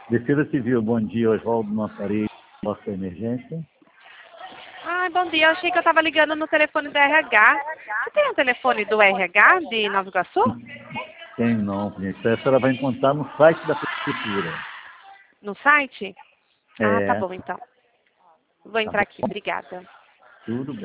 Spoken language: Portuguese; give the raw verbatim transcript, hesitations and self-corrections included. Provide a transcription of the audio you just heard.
Defesa Civil, bom dia, Oswaldo Massari, nossa emergência. Ai, bom dia, eu achei que eu estava ligando no telefone do R H. Você tem o telefone do R H de Nova Iguaçu? Tem não, gente. A senhora vai encontrar no site da Prefeitura. No site? Ah, tá É, bom então. Vou tá entrar aqui, bom? obrigada. Tudo bem.